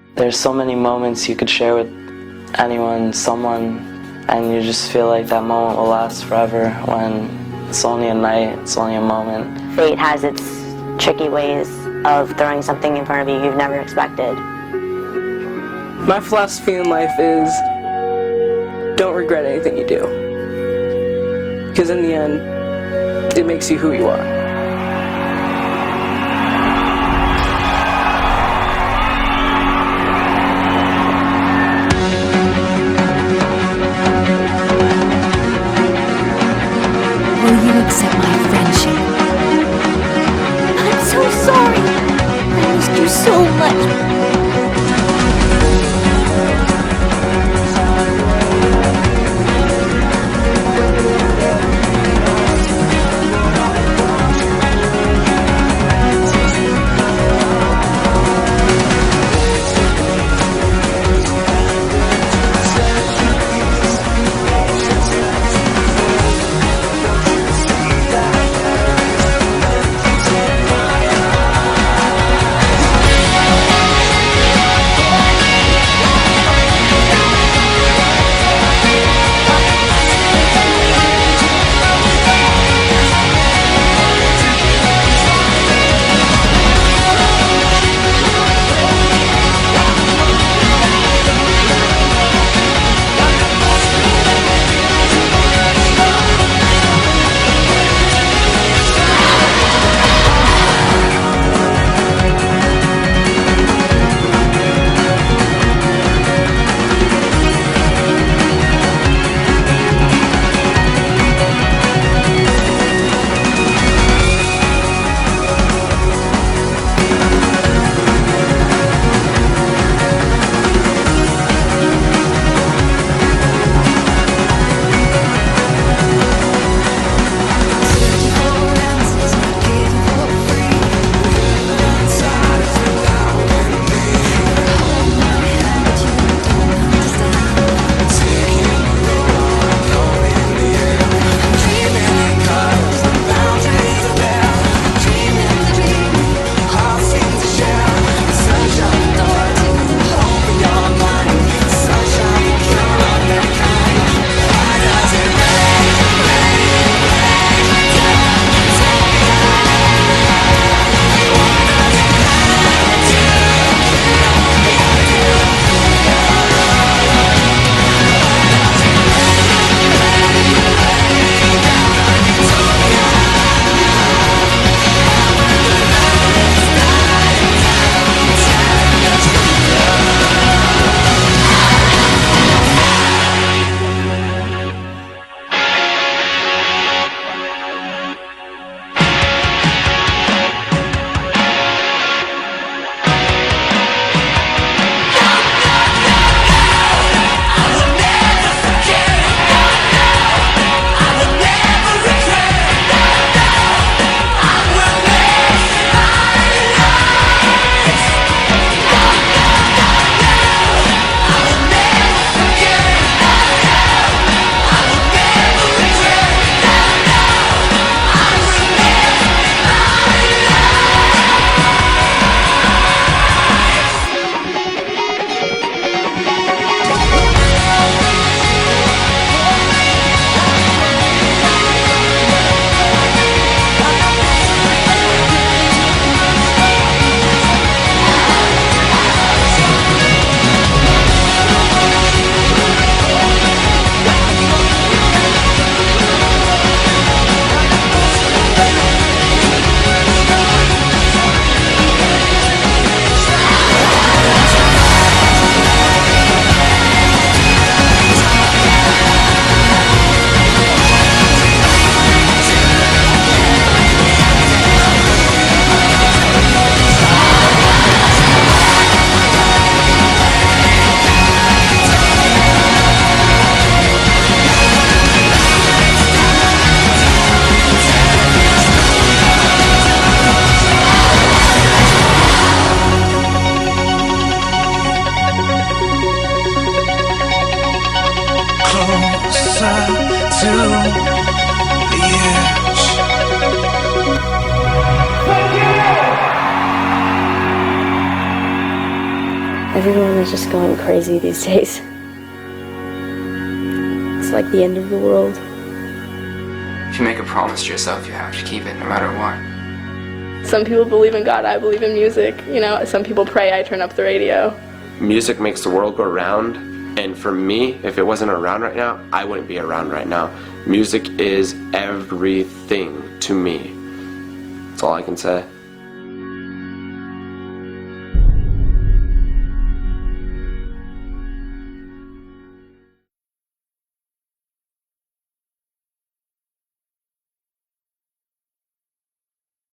There's so many moments you could share with anyone, someone, and you just feel like that moment will last forever when it's only a night, it's only a moment. Fate has its tricky ways of throwing something in front of you you've never expected. My philosophy in life is don't regret anything you do. Because in the end, it makes you who you are. Will you accept my friendship? I'm so sorry. I missed you so much. Everyone is just going crazy these days. It's like the end of the world. If you make a promise to yourself, you have to keep it, no matter what. Some people believe in God, I believe in music. You know, some people pray, I turn up the radio. Music makes the world go round, and for me, if it wasn't around right now, I wouldn't be around right now. Music is everything to me. That's all I can say.